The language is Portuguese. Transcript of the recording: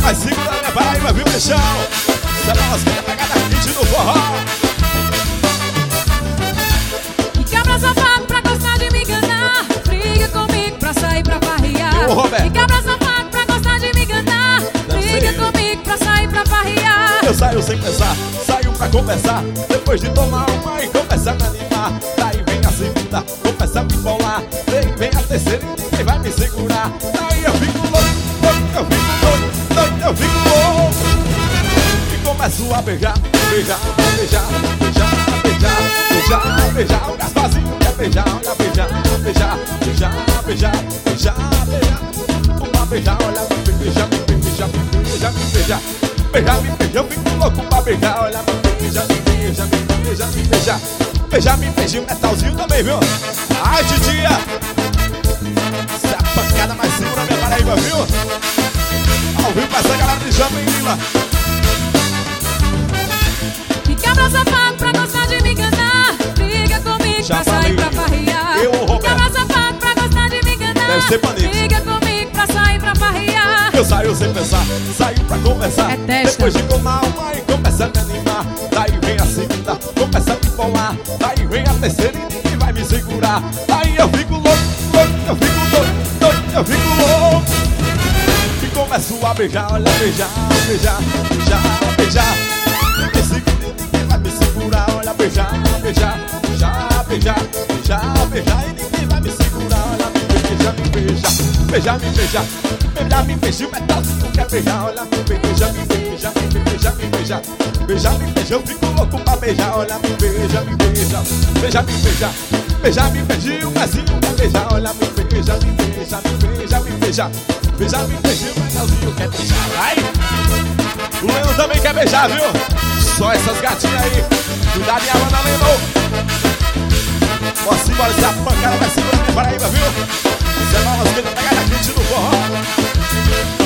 mais segura da minha Paraíba, viu, bichão? Cê é lasquinha pegada quente no forró. Que cabra safado pra gostar de me enganar, briga comigo pra sair pra farrear. Que cabra safado pra gostar de me enganar, briga comigo pra sair pra farrear. Eu saio sem pensar, saio pra conversar, depois de tomar uma e começar a me animar. Daí vem a segunda, começa a me embolar, daí vem a terceira e ninguém vai me segurar. Daí eu fico louco, eu fico doido, eu fico louco. E começo a beijar, beijar, beijar, beijar, beijar, beijar, beijar. O Gasparzinho quer beijar, olha, beijar, beijar, beijar, beijar, beijar, beijar. Uma beijar, olha, me beija, me beija, me beija, me beija. Beijar, me beija, eu fico louco pra beijar, olha, me beija, me beija, me beija, me beija. Beijar, me beija, um metalzinho também, viu? Ai, titia! Essa é a pancada mais segura da minha Paraíba, viu? Ao vivo pra essa galera de Jamila. Que cabra safado pra gostar de me enganar, briga comigo pra sair pra farrear. Que cabra safado pra gostar de me enganar, briga comigo pra sair pra farrear. Eu saio sem pensar, saio pra conversar, depois de tomar uma e começa a me animar. Daí vem a segunda, começa a me embolar, daí vem a terceira e ninguém vai me segurar. Daí eu fico louco, eu fico doido, eu fico louco. E começo a beijar, olha, beijar, beijar, beijar, beijar. Me segura e ninguém vai me segurar, olha, beijar, beijar, beijar, beijar, beijar, beijar. E ninguém vai me segurar, olha, me beija, me beija, beijar, me beija. Beijar, me beija, o metalzinho quer beijar, olha, me beija, me beija, me beija, me beija. Beijar, me beija, eu fico louco pra beijar, olha, me beija, me beija. Beijar, me beija, beijar, me beija, e o pezinho quer beijar, olha, me beija, me beija, me beija, me beija. Beijar, me beija, o metalzinho quer beijar, ai! O Leandro também quer beijar, viu? Só essas gatinhas aí, cuidado minha banda, Leandro. Bora embora, essa pancada vai segurar minha Paraíba, viu? Você é uma lasquinha pegada quente no forró.